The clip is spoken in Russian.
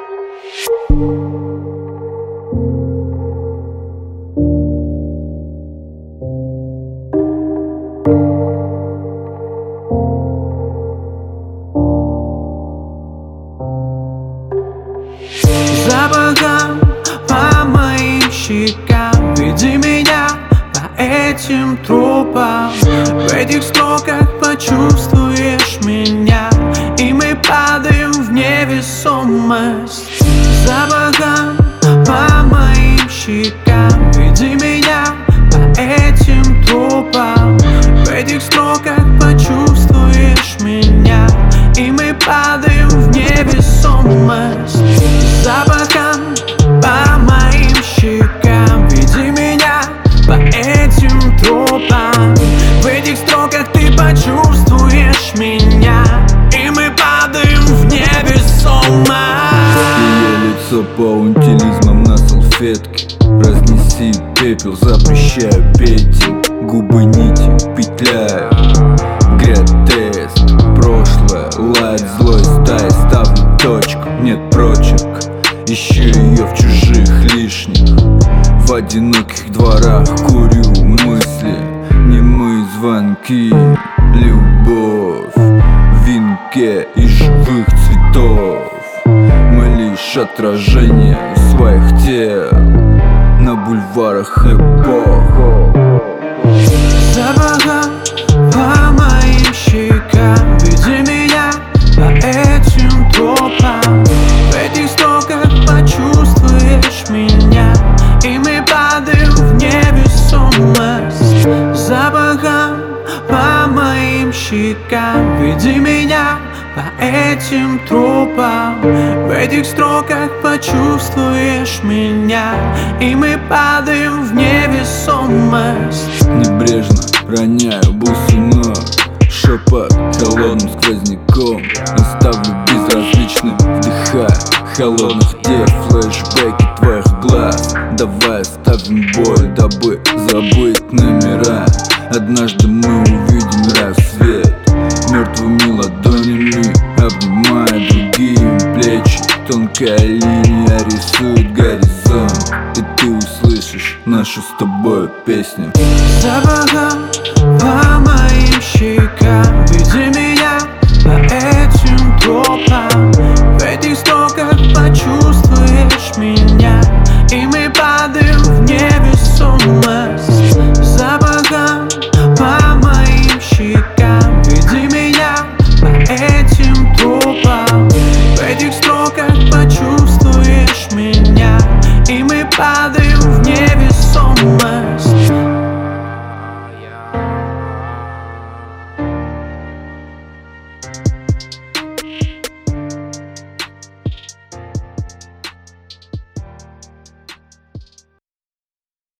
Запахом по моим щекам веди меня по этим тропам. В этих строках почувствуешь меня, и мы падаем в невесомость. Запахом по моим щекам веди меня по этим тропам. В этих строках почувствуешь меня, и мы падаем в невесомость. Запахом по моим щекам веди меня по этим тропам. В этих строках ты почувствуешь меня, и мы падаем в невесомость. Ее лицо паунтилизмом на салфетке. Разнеси пепел, запрещаю петь. Губы нити петляю. Гротеск, прошлое, лайт, злой стаи. Ставлю точку, нет прочерк. Ищу ее в чужих лишних. В одиноких дворах курю мысли, немые звонки. Любовь в венке из живых цветов. Мы лишь отражение своих тел на бульварах эпох. Запахом по моим щекам веди меня по этим тропам. В этих строках почувствуешь меня, и мы падаем в невесомость. Запахом по моим щекам веди меня по этим тропам. В этих строках почувствуешь меня, и мы падаем в невесомость. Небрежно роняю бусы, но шепот холодным сквозняком оставлю безразличным, вдыхая холодных дев. Флэшбэки твоих глаз. Давай оставим боль, дабы забыть номера. Однажды мы увидим рассвет мертвыми ладонями, обнимая другие плечи. Тонкая линия рисует горизонт, и ты услышишь нашу с тобой песню. Запахом по моим щекам веди меня по этим тропам. В этих строках почувствуешь меня, и мы падаем в невесомость. Запахом по моим щекам веди меня по этим тропам. В этих строках почувствуешь меня, и мы падаем в невесомость.